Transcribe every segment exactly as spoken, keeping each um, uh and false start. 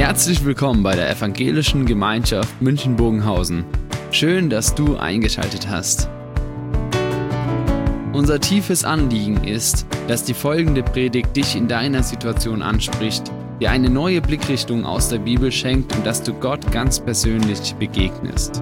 Herzlich willkommen bei der Evangelischen Gemeinschaft München-Bogenhausen. Schön, dass du eingeschaltet hast. Unser tiefes Anliegen ist, dass die folgende Predigt dich in deiner Situation anspricht, dir eine neue Blickrichtung aus der Bibel schenkt und dass du Gott ganz persönlich begegnest.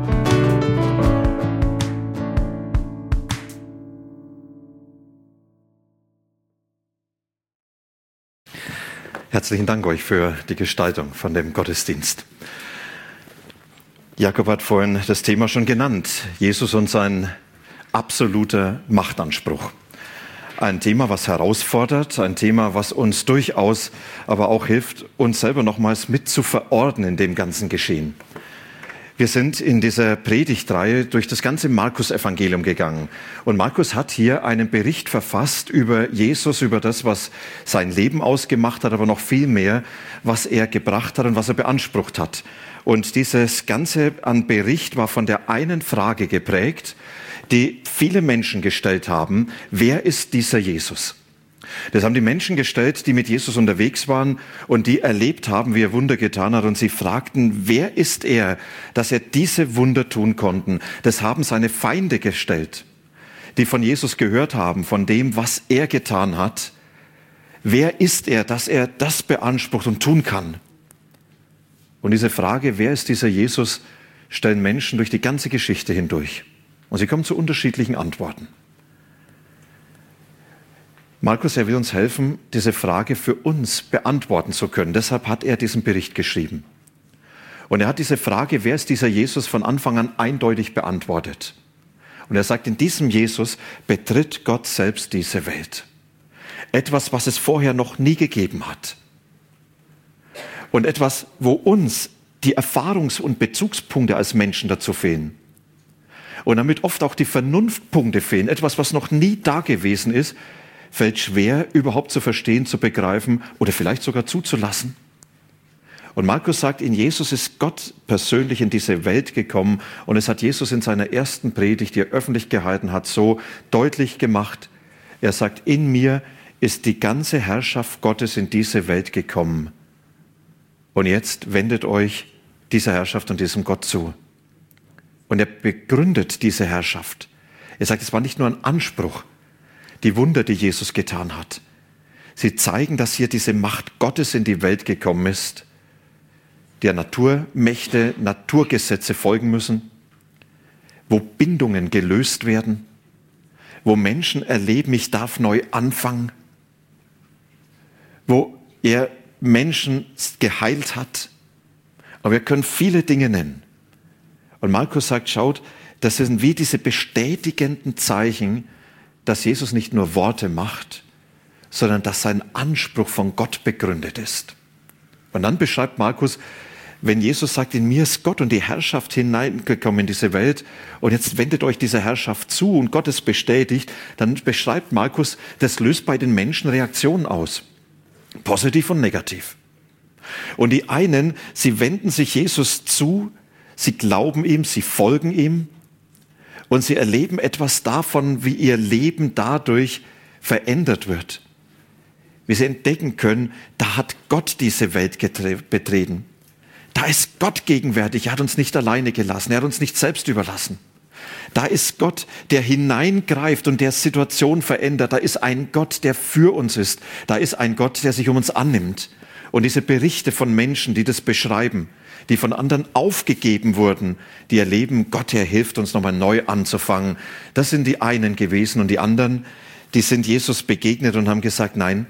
Herzlichen Dank euch für die Gestaltung von dem Gottesdienst. Jakob hat vorhin das Thema schon genannt, Jesus und sein absoluter Machtanspruch. Ein Thema, was herausfordert, ein Thema, was uns durchaus aber auch hilft, uns selber nochmals mit zu verordnen in dem ganzen Geschehen. Wir sind in dieser Predigtreihe durch das ganze Markus-Evangelium gegangen. Und Markus hat hier einen Bericht verfasst über Jesus, über das, was sein Leben ausgemacht hat, aber noch viel mehr, was er gebracht hat und was er beansprucht hat. Und dieses Ganze an Bericht war von der einen Frage geprägt, die viele Menschen gestellt haben: Wer ist dieser Jesus? Das haben die Menschen gestellt, die mit Jesus unterwegs waren und die erlebt haben, wie er Wunder getan hat. Und sie fragten, wer ist er, dass er diese Wunder tun konnte? Das haben seine Feinde gestellt, die von Jesus gehört haben, von dem, was er getan hat. Wer ist er, dass er das beansprucht und tun kann? Und diese Frage, wer ist dieser Jesus, stellen Menschen durch die ganze Geschichte hindurch. Und sie kommen zu unterschiedlichen Antworten. Markus, er will uns helfen, diese Frage für uns beantworten zu können. Deshalb hat er diesen Bericht geschrieben. Und er hat diese Frage, wer ist dieser Jesus, von Anfang an eindeutig beantwortet. Und er sagt, in diesem Jesus betritt Gott selbst diese Welt. Etwas, was es vorher noch nie gegeben hat. Und etwas, wo uns die Erfahrungs- und Bezugspunkte als Menschen dazu fehlen. Und damit oft auch die Vernunftpunkte fehlen. Etwas, was noch nie da gewesen ist, fällt schwer, überhaupt zu verstehen, zu begreifen oder vielleicht sogar zuzulassen. Und Markus sagt, in Jesus ist Gott persönlich in diese Welt gekommen und es hat Jesus in seiner ersten Predigt, die er öffentlich gehalten hat, so deutlich gemacht. Er sagt, in mir ist die ganze Herrschaft Gottes in diese Welt gekommen. Und jetzt wendet euch dieser Herrschaft und diesem Gott zu. Und er begründet diese Herrschaft. Er sagt, es war nicht nur ein Anspruch, die Wunder, die Jesus getan hat. Sie zeigen, dass hier diese Macht Gottes in die Welt gekommen ist, der Naturmächte, Naturgesetze folgen müssen, wo Bindungen gelöst werden, wo Menschen erleben, ich darf neu anfangen, wo er Menschen geheilt hat. Aber wir können viele Dinge nennen. Und Markus sagt, schaut, das sind wie diese bestätigenden Zeichen, dass Jesus nicht nur Worte macht, sondern dass sein Anspruch von Gott begründet ist. Und dann beschreibt Markus, wenn Jesus sagt, in mir ist Gott und die Herrschaft hineingekommen in diese Welt und jetzt wendet euch dieser Herrschaft zu und Gott es bestätigt, dann beschreibt Markus, das löst bei den Menschen Reaktionen aus. Positiv und negativ. Und die einen, sie wenden sich Jesus zu, sie glauben ihm, sie folgen ihm, und sie erleben etwas davon, wie ihr Leben dadurch verändert wird. Wie sie entdecken können, da hat Gott diese Welt getre- betreten. Da ist Gott gegenwärtig. Er hat uns nicht alleine gelassen. Er hat uns nicht selbst überlassen. Da ist Gott, der hineingreift und der Situation verändert. Da ist ein Gott, der für uns ist. Da ist ein Gott, der sich um uns annimmt. Und diese Berichte von Menschen, die das beschreiben, die von anderen aufgegeben wurden, die erleben, Gott, er hilft uns nochmal neu anzufangen. Das sind die einen gewesen und die anderen, die sind Jesus begegnet und haben gesagt, nein,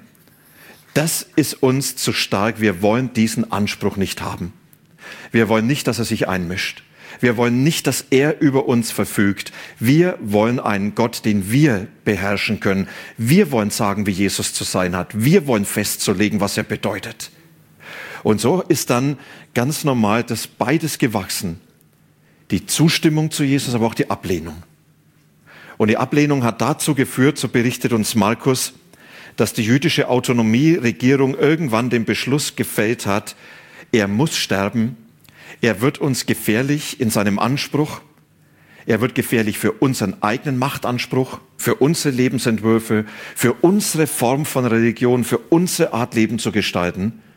das ist uns zu stark, wir wollen diesen Anspruch nicht haben. Wir wollen nicht, dass er sich einmischt. Wir wollen nicht, dass er über uns verfügt. Wir wollen einen Gott, den wir beherrschen können. Wir wollen sagen, wie Jesus zu sein hat. Wir wollen festzulegen, was er bedeutet. Und so ist dann ganz normal das beides gewachsen. Die Zustimmung zu Jesus, aber auch die Ablehnung. Und die Ablehnung hat dazu geführt, so berichtet uns Markus, dass die jüdische Autonomieregierung irgendwann den Beschluss gefällt hat, er muss sterben, er wird uns gefährlich in seinem Anspruch, er wird gefährlich für unseren eigenen Machtanspruch, für unsere Lebensentwürfe, für unsere Form von Religion, für unsere Art Leben zu gestalten.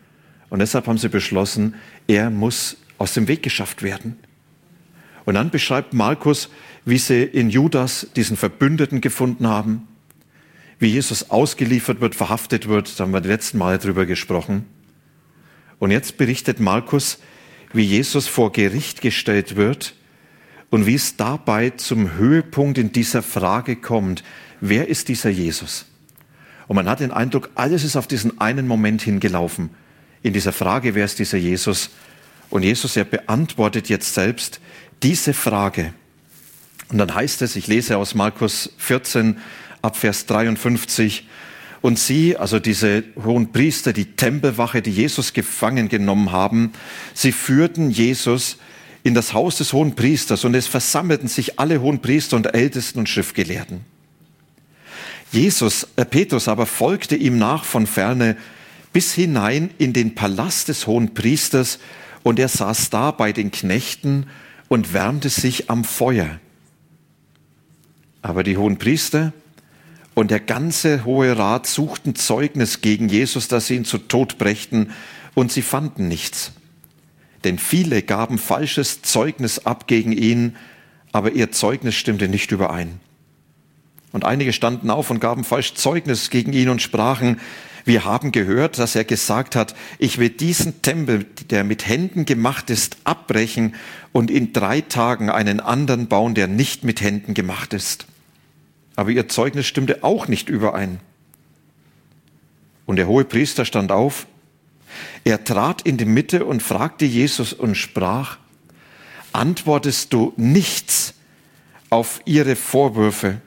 Und deshalb haben sie beschlossen, er muss aus dem Weg geschafft werden. Und dann beschreibt Markus, wie sie in Judas diesen Verbündeten gefunden haben, wie Jesus ausgeliefert wird, verhaftet wird, da haben wir die letzten Male drüber gesprochen. Und jetzt berichtet Markus, wie Jesus vor Gericht gestellt wird und wie es dabei zum Höhepunkt in dieser Frage kommt, wer ist dieser Jesus? Und man hat den Eindruck, alles ist auf diesen einen Moment hingelaufen, in dieser Frage, wer ist dieser Jesus? Und Jesus, er beantwortet jetzt selbst diese Frage. Und dann heißt es, ich lese aus Markus vierzehn, ab Vers dreiundfünfzig, und sie, also diese Hohenpriester, die Tempelwache, die Jesus gefangen genommen haben, sie führten Jesus in das Haus des Hohenpriesters und es versammelten sich alle Hohenpriester und Ältesten und Schriftgelehrten. Jesus, äh, Petrus aber folgte ihm nach von ferne bis hinein in den Palast des Hohenpriesters und er saß da bei den Knechten und wärmte sich am Feuer. Aber die Hohenpriester und der ganze Hohe Rat suchten Zeugnis gegen Jesus, dass sie ihn zu Tod brächten, und sie fanden nichts. Denn viele gaben falsches Zeugnis ab gegen ihn, aber ihr Zeugnis stimmte nicht überein. Und einige standen auf und gaben falsch Zeugnis gegen ihn und sprachen, wir haben gehört, dass er gesagt hat, ich will diesen Tempel, der mit Händen gemacht ist, abbrechen und in drei Tagen einen anderen bauen, der nicht mit Händen gemacht ist. Aber ihr Zeugnis stimmte auch nicht überein. Und der Hohepriester stand auf. Er trat in die Mitte und fragte Jesus und sprach, antwortest du nichts auf ihre Vorwürfe?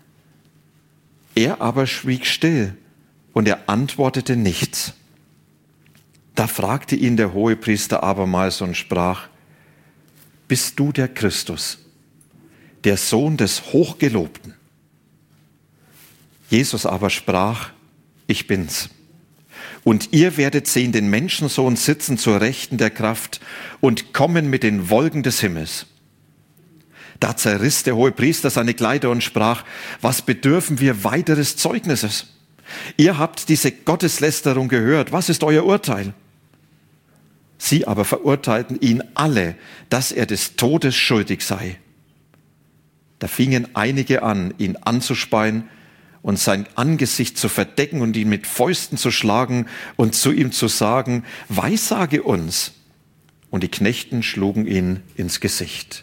Er aber schwieg still und er antwortete nichts. Da fragte ihn der Hohepriester abermals und sprach, bist du der Christus, der Sohn des Hochgelobten? Jesus aber sprach, ich bin's. Und ihr werdet sehen den Menschensohn sitzen zur Rechten der Kraft und kommen mit den Wolken des Himmels. Da zerriss der Hohepriester seine Kleider und sprach, was bedürfen wir weiteres Zeugnisses? Ihr habt diese Gotteslästerung gehört, was ist euer Urteil? Sie aber verurteilten ihn alle, dass er des Todes schuldig sei. Da fingen einige an, ihn anzuspeien und sein Angesicht zu verdecken und ihn mit Fäusten zu schlagen und zu ihm zu sagen, weissage uns. Und die Knechten schlugen ihn ins Gesicht.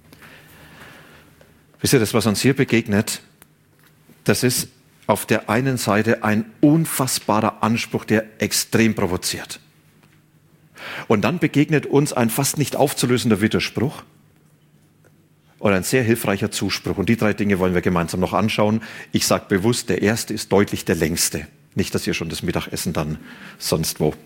Wisst ihr, das, was uns hier begegnet, das ist auf der einen Seite ein unfassbarer Anspruch, der extrem provoziert. Und dann begegnet uns ein fast nicht aufzulösender Widerspruch und ein sehr hilfreicher Zuspruch. Und die drei Dinge wollen wir gemeinsam noch anschauen. Ich sage bewusst, der erste ist deutlich der längste. Nicht, dass ihr schon das Mittagessen dann sonst wo.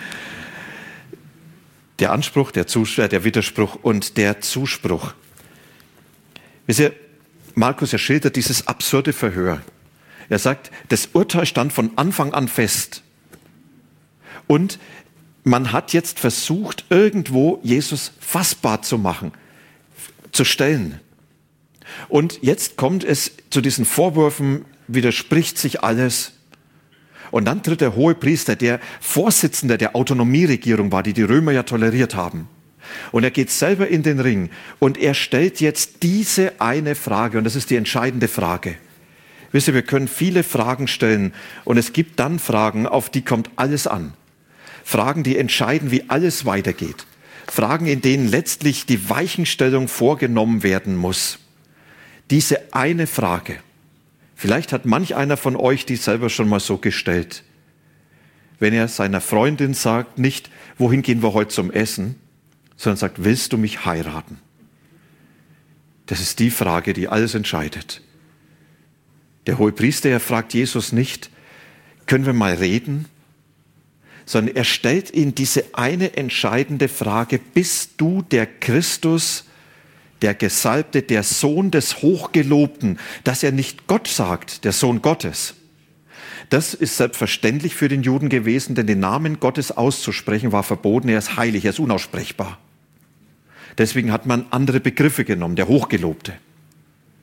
Der Anspruch, der, Zus- der Widerspruch und der Zuspruch. Wisst ihr, Markus, er schildert dieses absurde Verhör. Er sagt, das Urteil stand von Anfang an fest. Und man hat jetzt versucht, irgendwo Jesus fassbar zu machen, zu stellen. Und jetzt kommt es zu diesen Vorwürfen, widerspricht sich alles. Und dann tritt der Hohepriester, der Vorsitzende der Autonomieregierung war, die die Römer ja toleriert haben. Und er geht selber in den Ring und er stellt jetzt diese eine Frage, und das ist die entscheidende Frage. Wisst ihr, wir können viele Fragen stellen und es gibt dann Fragen, auf die kommt alles an. Fragen, die entscheiden, wie alles weitergeht. Fragen, in denen letztlich die Weichenstellung vorgenommen werden muss. Diese eine Frage. Vielleicht hat manch einer von euch die selber schon mal so gestellt. Wenn er seiner Freundin sagt, nicht, wohin gehen wir heute zum Essen, sondern sagt, willst du mich heiraten? Das ist die Frage, die alles entscheidet. Der Hohepriester, er fragt Jesus nicht, können wir mal reden? Sondern er stellt ihm diese eine entscheidende Frage, bist du der Christus, der Gesalbte, der Sohn des Hochgelobten, dass er nicht Gott sagt, der Sohn Gottes. Das ist selbstverständlich für den Juden gewesen, denn den Namen Gottes auszusprechen war verboten, er ist heilig, er ist unaussprechbar. Deswegen hat man andere Begriffe genommen, der Hochgelobte.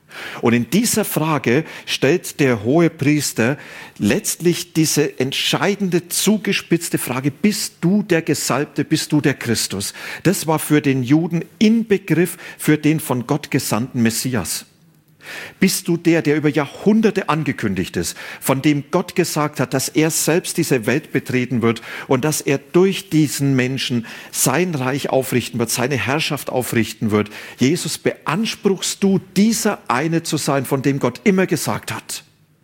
Und in dieser Frage stellt der Hohepriester letztlich diese entscheidende, zugespitzte Frage: Bist du der Gesalbte, bist du der Christus? Das war für den Juden Inbegriff für den von Gott gesandten Messias. Bist du der, der über Jahrhunderte angekündigt ist, von dem Gott gesagt hat, dass er selbst diese Welt betreten wird und dass er durch diesen Menschen sein Reich aufrichten wird, seine Herrschaft aufrichten wird? Jesus, beanspruchst du, dieser eine zu sein, von dem Gott immer gesagt hat?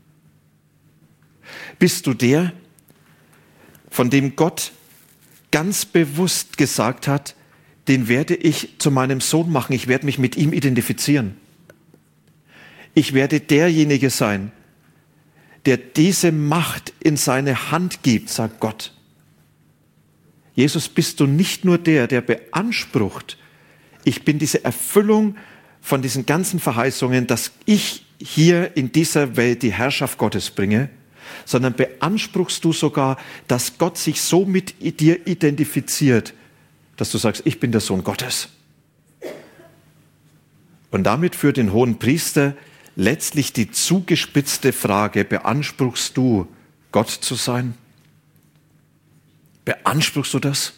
Bist du der, von dem Gott ganz bewusst gesagt hat, den werde ich zu meinem Sohn machen, ich werde mich mit ihm identifizieren? Ich werde derjenige sein, der diese Macht in seine Hand gibt, sagt Gott. Jesus, bist du nicht nur der, der beansprucht, ich bin diese Erfüllung von diesen ganzen Verheißungen, dass ich hier in dieser Welt die Herrschaft Gottes bringe, sondern beanspruchst du sogar, dass Gott sich so mit dir identifiziert, dass du sagst, ich bin der Sohn Gottes. Und damit für den Hohenpriester letztlich die zugespitzte Frage: Beanspruchst du, Gott zu sein? Beanspruchst du das?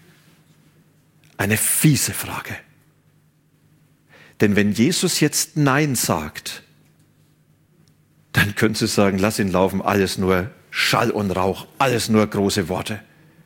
Eine fiese Frage. Denn wenn Jesus jetzt Nein sagt, dann könntest du sagen, lass ihn laufen, alles nur Schall und Rauch, alles nur große Worte.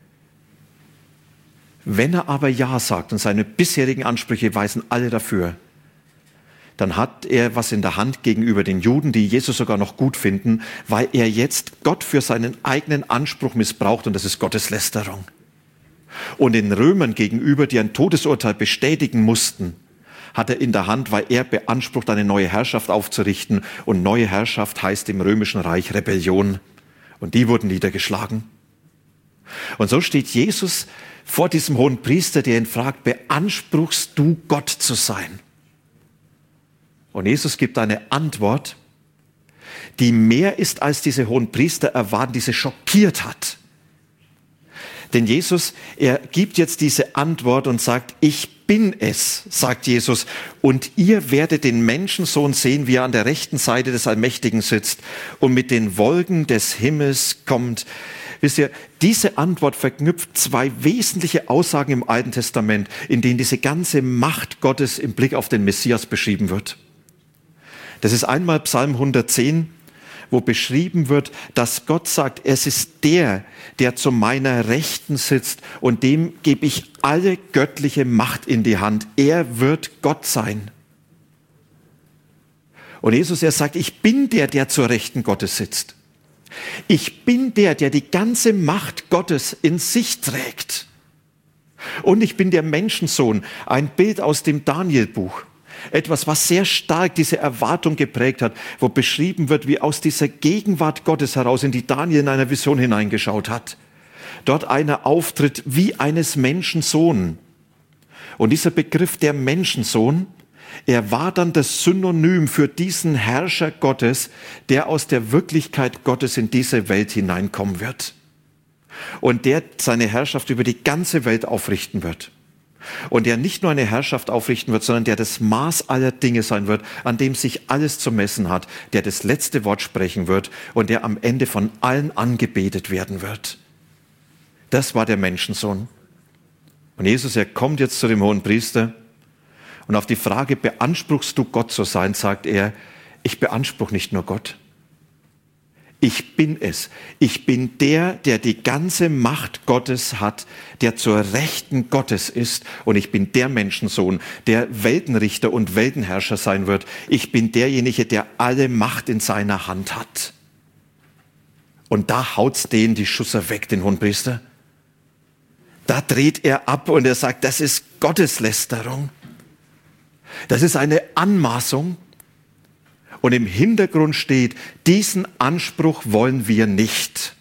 Wenn er aber Ja sagt und seine bisherigen Ansprüche weisen alle dafür, dann hat er was in der Hand gegenüber den Juden, die Jesus sogar noch gut finden, weil er jetzt Gott für seinen eigenen Anspruch missbraucht, und das ist Gotteslästerung. Und den Römern gegenüber, die ein Todesurteil bestätigen mussten, hat er in der Hand, weil er beansprucht, eine neue Herrschaft aufzurichten. Und neue Herrschaft heißt im Römischen Reich Rebellion. Und die wurden niedergeschlagen. Und so steht Jesus vor diesem Hohenpriester, der ihn fragt: Beanspruchst du, Gott zu sein? Und Jesus gibt eine Antwort, die mehr ist, als diese Hohenpriester erwarten, die sie schockiert hat. Denn Jesus, er gibt jetzt diese Antwort und sagt: Ich bin es, sagt Jesus, und ihr werdet den Menschensohn sehen, wie er an der rechten Seite des Allmächtigen sitzt und mit den Wolken des Himmels kommt. Wisst ihr, diese Antwort verknüpft zwei wesentliche Aussagen im Alten Testament, in denen diese ganze Macht Gottes im Blick auf den Messias beschrieben wird. Das ist einmal Psalm hundertzehn, wo beschrieben wird, dass Gott sagt, es ist der, der zu meiner Rechten sitzt, und dem gebe ich alle göttliche Macht in die Hand. Er wird Gott sein. Und Jesus, er sagt, ich bin der, der zur Rechten Gottes sitzt. Ich bin der, der die ganze Macht Gottes in sich trägt. Und ich bin der Menschensohn, ein Bild aus dem Danielbuch. Etwas, was sehr stark diese Erwartung geprägt hat, wo beschrieben wird, wie aus dieser Gegenwart Gottes heraus, in die Daniel in einer Vision hineingeschaut hat, dort einer auftritt wie eines Menschensohn. Und dieser Begriff der Menschensohn, er war dann das Synonym für diesen Herrscher Gottes, der aus der Wirklichkeit Gottes in diese Welt hineinkommen wird. Und der seine Herrschaft über die ganze Welt aufrichten wird. Und der nicht nur eine Herrschaft aufrichten wird, sondern der das Maß aller Dinge sein wird, an dem sich alles zu messen hat, der das letzte Wort sprechen wird und der am Ende von allen angebetet werden wird. Das war der Menschensohn. Und Jesus, er kommt jetzt zu dem Hohenpriester, und auf die Frage, beanspruchst du, Gott zu sein, sagt er, ich beanspruche nicht nur Gott. Ich bin es. Ich bin der, der die ganze Macht Gottes hat, der zur Rechten Gottes ist. Und ich bin der Menschensohn, der Weltenrichter und Weltenherrscher sein wird. Ich bin derjenige, der alle Macht in seiner Hand hat. Und da haut's den die Schusser weg, den Hohenpriester. Da dreht er ab und er sagt, das ist Gotteslästerung. Das ist eine Anmaßung. Und im Hintergrund steht, diesen Anspruch wollen wir nicht.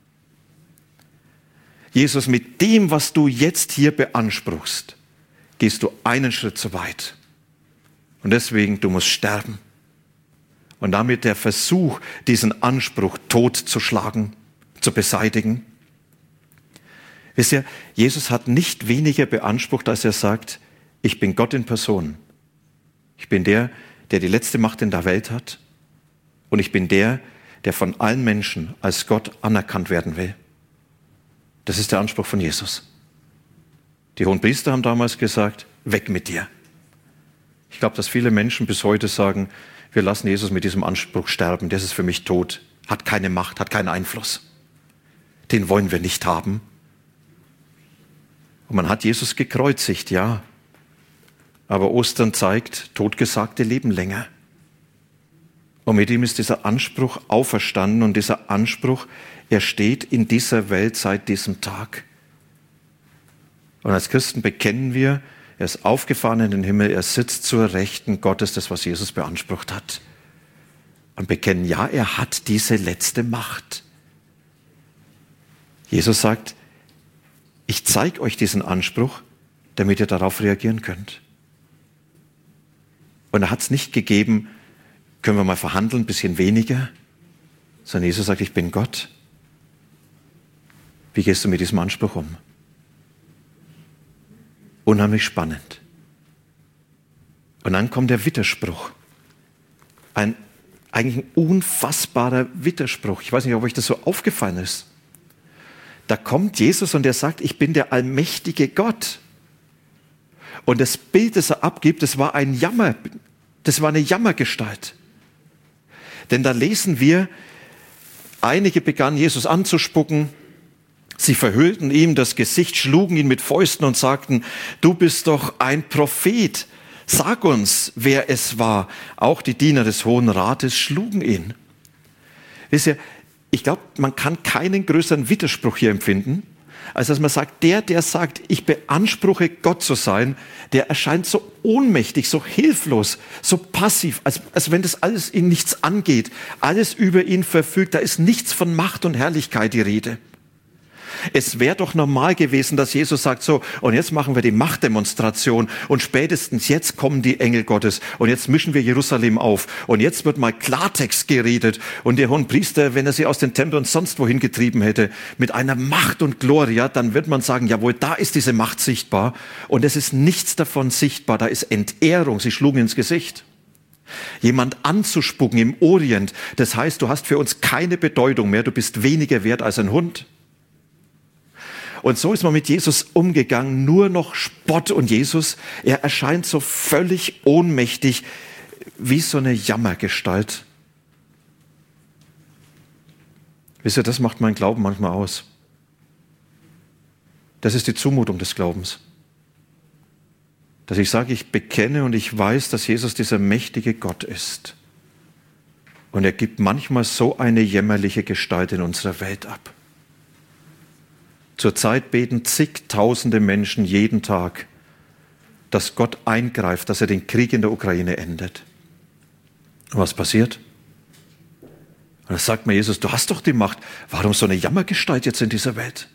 Jesus, mit dem, was du jetzt hier beanspruchst, gehst du einen Schritt zu weit. Und deswegen, du musst sterben. Und damit der Versuch, diesen Anspruch totzuschlagen, zu beseitigen. Wisst ihr, Jesus hat nicht weniger beansprucht, als er sagt, ich bin Gott in Person. Ich bin der, der die letzte Macht in der Welt hat. Und ich bin der, der von allen Menschen als Gott anerkannt werden will. Das ist der Anspruch von Jesus. Die Hohenpriester haben damals gesagt, weg mit dir. Ich glaube, dass viele Menschen bis heute sagen, wir lassen Jesus mit diesem Anspruch sterben, das ist für mich tot, hat keine Macht, hat keinen Einfluss. Den wollen wir nicht haben. Und man hat Jesus gekreuzigt, ja. Aber Ostern zeigt, Totgesagte leben länger. Und mit ihm ist dieser Anspruch auferstanden und dieser Anspruch, er steht in dieser Welt seit diesem Tag. Und als Christen bekennen wir, er ist aufgefahren in den Himmel, er sitzt zur Rechten Gottes, das was Jesus beansprucht hat. Und bekennen, ja, er hat diese letzte Macht. Jesus sagt, ich zeige euch diesen Anspruch, damit ihr darauf reagieren könnt. Und er hat es nicht gegeben, können wir mal verhandeln, ein bisschen weniger, sondern Jesus sagt, ich bin Gott. Wie gehst du mit diesem Anspruch um? Unheimlich spannend. Und dann kommt der Widerspruch. Ein eigentlich ein unfassbarer Widerspruch. Ich weiß nicht, ob euch das so aufgefallen ist. Da kommt Jesus und er sagt, ich bin der allmächtige Gott. Und das Bild, das er abgibt, das war ein Jammer, das war eine Jammergestalt. Denn da lesen wir, einige begannen Jesus anzuspucken, sie verhüllten ihm das Gesicht, schlugen ihn mit Fäusten und sagten, du bist doch ein Prophet, sag uns, wer es war. Auch die Diener des Hohen Rates schlugen ihn. Wisst ihr, ich glaube, man kann keinen größeren Widerspruch hier empfinden, als dass man sagt, der, der sagt, ich beanspruche Gott zu sein, der erscheint so ohnmächtig, so hilflos, so passiv, als, als wenn das alles ihn nichts angeht, alles über ihn verfügt, da ist nichts von Macht und Herrlichkeit die Rede. Es wäre doch normal gewesen, dass Jesus sagt, so, und jetzt machen wir die Machtdemonstration und spätestens jetzt kommen die Engel Gottes und jetzt mischen wir Jerusalem auf und jetzt wird mal Klartext geredet und der Hohenpriester, wenn er sie aus den Tempeln und sonst wohin getrieben hätte, mit einer Macht und Gloria, dann wird man sagen, jawohl, da ist diese Macht sichtbar und es ist nichts davon sichtbar, da ist Entehrung, sie schlugen ins Gesicht. Jemand anzuspucken im Orient, das heißt, du hast für uns keine Bedeutung mehr, du bist weniger wert als ein Hund. Und so ist man mit Jesus umgegangen, nur noch Spott. Und Jesus, er erscheint so völlig ohnmächtig, wie so eine Jammergestalt. Wisst ihr, das macht mein Glauben manchmal aus. Das ist die Zumutung des Glaubens. Dass ich sage, ich bekenne und ich weiß, dass Jesus dieser mächtige Gott ist. Und er gibt manchmal so eine jämmerliche Gestalt in unserer Welt ab. Zurzeit beten zigtausende Menschen jeden Tag, dass Gott eingreift, dass er den Krieg in der Ukraine endet. Und was passiert? Und da sagt mir Jesus, du hast doch die Macht. Warum so eine Jammergestalt jetzt in dieser Welt?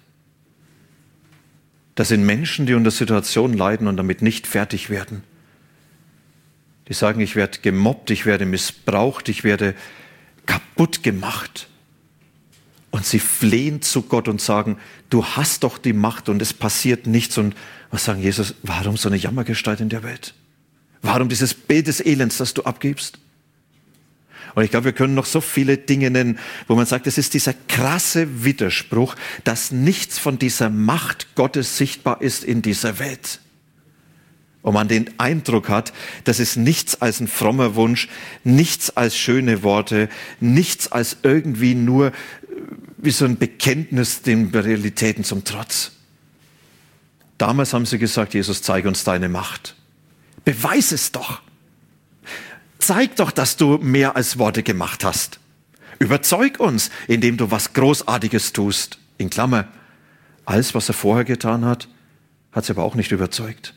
Das sind Menschen, die unter Situationen leiden und damit nicht fertig werden. Die sagen, ich werde gemobbt, ich werde missbraucht, ich werde kaputt gemacht. Und sie flehen zu Gott und sagen, du hast doch die Macht und es passiert nichts. Und was sagen Jesus, warum so eine Jammergestalt in der Welt? Warum dieses Bild des Elends, das du abgibst? Und ich glaube, wir können noch so viele Dinge nennen, wo man sagt, es ist dieser krasse Widerspruch, dass nichts von dieser Macht Gottes sichtbar ist in dieser Welt. Und man den Eindruck hat, das ist nichts als ein frommer Wunsch, nichts als schöne Worte, nichts als irgendwie nur wie so ein Bekenntnis den Realitäten zum Trotz. Damals haben sie gesagt, Jesus, zeige uns deine Macht. Beweis es doch. Zeig doch, dass du mehr als Worte gemacht hast. Überzeug uns, indem du was Großartiges tust. In Klammer, alles, was er vorher getan hat, hat sie aber auch nicht überzeugt.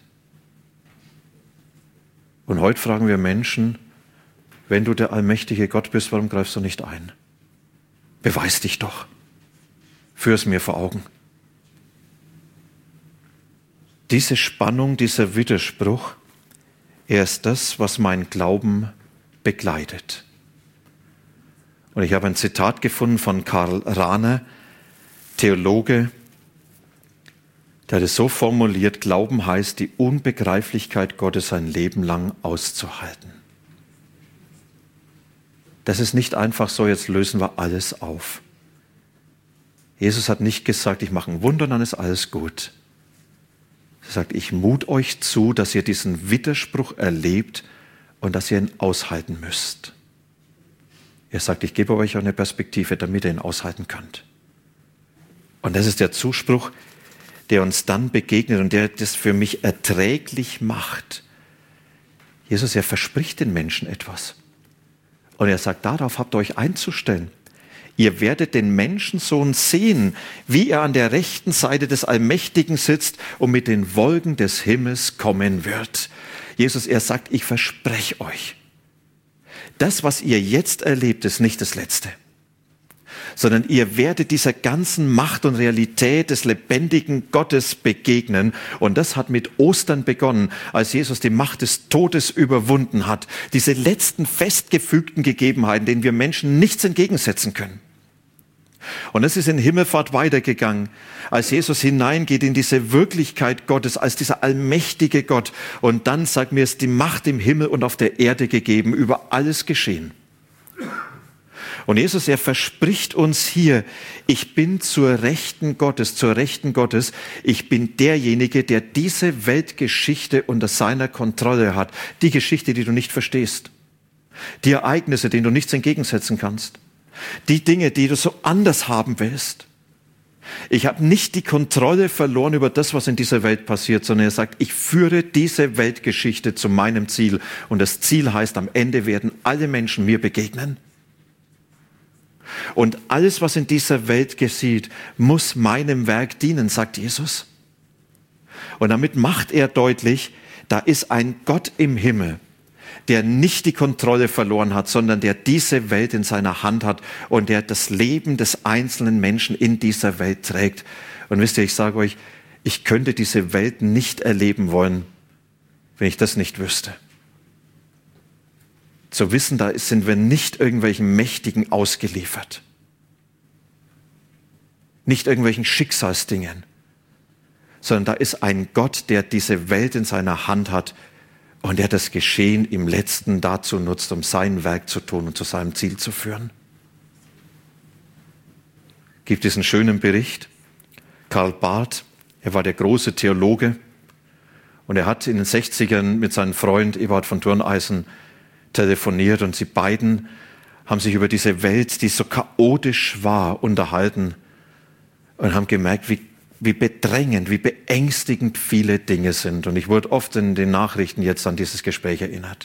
Und heute fragen wir Menschen, wenn du der allmächtige Gott bist, warum greifst du nicht ein? Beweis dich doch. Führ es mir vor Augen. Diese Spannung, dieser Widerspruch, er ist das, was mein Glauben begleitet. Und ich habe ein Zitat gefunden von Karl Rahner, Theologe, der hat es so formuliert, Glauben heißt, die Unbegreiflichkeit Gottes ein Leben lang auszuhalten. Das ist nicht einfach so, jetzt lösen wir alles auf. Jesus hat nicht gesagt, ich mache ein Wunder, dann ist alles gut. Er sagt, ich mut euch zu, dass ihr diesen Widerspruch erlebt und dass ihr ihn aushalten müsst. Er sagt, ich gebe euch auch eine Perspektive, damit ihr ihn aushalten könnt. Und das ist der Zuspruch, der uns dann begegnet und der das für mich erträglich macht. Jesus, er verspricht den Menschen etwas. Und er sagt, darauf habt ihr euch einzustellen. Ihr werdet den Menschensohn sehen, wie er an der rechten Seite des Allmächtigen sitzt und mit den Wolken des Himmels kommen wird. Jesus, er sagt, ich verspreche euch, das, was ihr jetzt erlebt, ist nicht das Letzte, sondern ihr werdet dieser ganzen Macht und Realität des lebendigen Gottes begegnen. Und das hat mit Ostern begonnen, als Jesus die Macht des Todes überwunden hat. Diese letzten festgefügten Gegebenheiten, denen wir Menschen nichts entgegensetzen können. Und es ist in Himmelfahrt weitergegangen, als Jesus hineingeht in diese Wirklichkeit Gottes, als dieser allmächtige Gott. Und dann sagt mir, es die Macht im Himmel und auf der Erde gegeben, über alles geschehen. Und Jesus, er verspricht uns hier, ich bin zur Rechten Gottes, zur Rechten Gottes. Ich bin derjenige, der diese Weltgeschichte unter seiner Kontrolle hat. Die Geschichte, die du nicht verstehst. Die Ereignisse, denen du nichts entgegensetzen kannst. Die Dinge, die du so anders haben willst. Ich habe nicht die Kontrolle verloren über das, was in dieser Welt passiert, sondern er sagt, ich führe diese Weltgeschichte zu meinem Ziel. Und das Ziel heißt, am Ende werden alle Menschen mir begegnen. Und alles, was in dieser Welt geschieht, muss meinem Werk dienen, sagt Jesus. Und damit macht er deutlich, da ist ein Gott im Himmel, der nicht die Kontrolle verloren hat, sondern der diese Welt in seiner Hand hat und der das Leben des einzelnen Menschen in dieser Welt trägt. Und wisst ihr, ich sage euch, ich könnte diese Welt nicht erleben wollen, wenn ich das nicht wüsste. Zu wissen, da sind wir nicht irgendwelchen Mächtigen ausgeliefert. Nicht irgendwelchen Schicksalsdingen, sondern da ist ein Gott, der diese Welt in seiner Hand hat und der das Geschehen im Letzten dazu nutzt, um sein Werk zu tun und zu seinem Ziel zu führen. Gibt diesen schönen Bericht. Karl Barth, er war der große Theologe und er hat in den sechzigern mit seinem Freund Eberhard von Turneisen telefoniert und sie beiden haben sich über diese Welt, die so chaotisch war, unterhalten und haben gemerkt, wie, wie bedrängend, wie beängstigend viele Dinge sind. Und ich wurde oft in den Nachrichten jetzt an dieses Gespräch erinnert.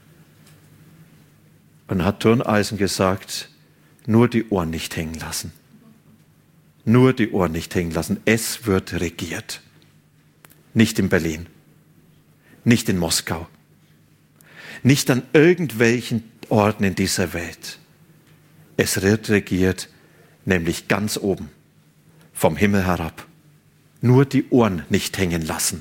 Und hat Turneisen gesagt, nur die Ohren nicht hängen lassen. Nur die Ohren nicht hängen lassen. Es wird regiert. Nicht in Berlin. Nicht in Moskau. Nicht an irgendwelchen Orten in dieser Welt. Es wird regiert, nämlich ganz oben, vom Himmel herab. Nur die Ohren nicht hängen lassen.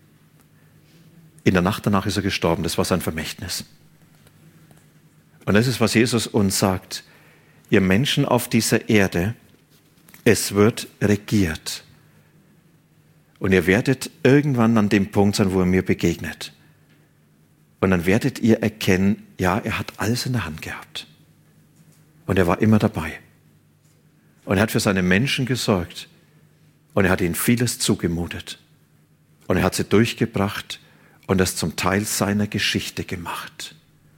In der Nacht danach ist er gestorben, das war sein Vermächtnis. Und das ist, was Jesus uns sagt. Ihr Menschen auf dieser Erde, es wird regiert. Und ihr werdet irgendwann an dem Punkt sein, wo er mir begegnet. Und dann werdet ihr erkennen, ja, er hat alles in der Hand gehabt. Und er war immer dabei. Und er hat für seine Menschen gesorgt. Und er hat ihnen vieles zugemutet. Und er hat sie durchgebracht und das zum Teil seiner Geschichte gemacht.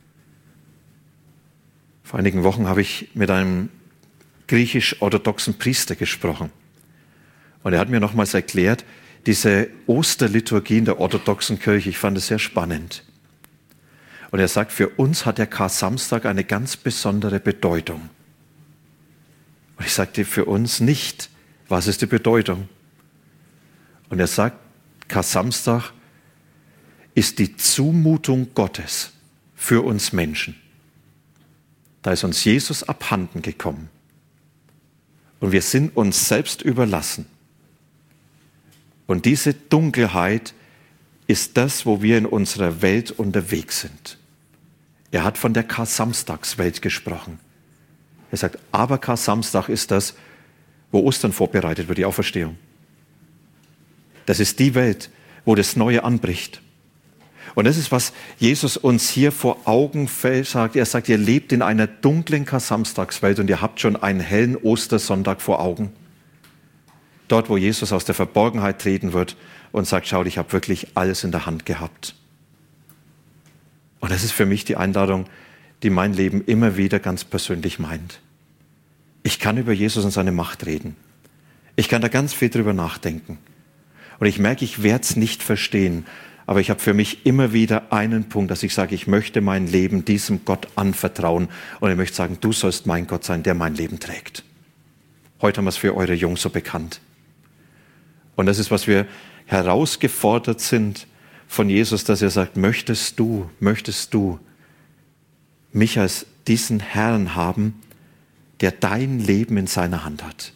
Vor einigen Wochen habe ich mit einem griechisch-orthodoxen Priester gesprochen. Und er hat mir nochmals erklärt, diese Osterliturgie in der orthodoxen Kirche, ich fand es sehr spannend. Und er sagt, für uns hat der Kar-Samstag eine ganz besondere Bedeutung. Und ich sagte, für uns nicht. Was ist die Bedeutung? Und er sagt, Kar-Samstag ist die Zumutung Gottes für uns Menschen. Da ist uns Jesus abhanden gekommen. Und wir sind uns selbst überlassen. Und diese Dunkelheit ist das, wo wir in unserer Welt unterwegs sind. Er hat von der Kar-Samstagswelt gesprochen. Er sagt, aber Kar-Samstag ist das, wo Ostern vorbereitet wird, die Auferstehung. Das ist die Welt, wo das Neue anbricht. Und das ist, was Jesus uns hier vor Augen sagt. Er sagt, ihr lebt in einer dunklen Kar-Samstagswelt und ihr habt schon einen hellen Ostersonntag vor Augen. Dort, wo Jesus aus der Verborgenheit treten wird und sagt, schaut, ich habe wirklich alles in der Hand gehabt. Und das ist für mich die Einladung, die mein Leben immer wieder ganz persönlich meint. Ich kann über Jesus und seine Macht reden. Ich kann da ganz viel drüber nachdenken. Und ich merke, ich werde es nicht verstehen, aber ich habe für mich immer wieder einen Punkt, dass ich sage, ich möchte mein Leben diesem Gott anvertrauen und ich möchte sagen, du sollst mein Gott sein, der mein Leben trägt. Heute haben wir es für eure Jungs so bekannt. Und das ist, was wir herausgefordert sind von Jesus, dass er sagt, möchtest du, möchtest du mich als diesen Herrn haben, der dein Leben in seiner Hand hat,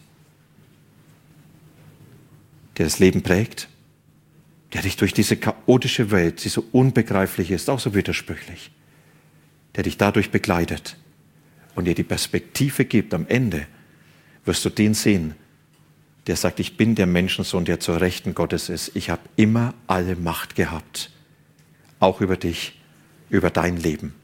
der das Leben prägt, der dich durch diese chaotische Welt, die so unbegreiflich ist, auch so widersprüchlich, der dich dadurch begleitet und dir die Perspektive gibt, am Ende wirst du den sehen, der sagt, ich bin der Menschensohn, der zur Rechten Gottes ist. Ich habe immer alle Macht gehabt, auch über dich, über dein Leben.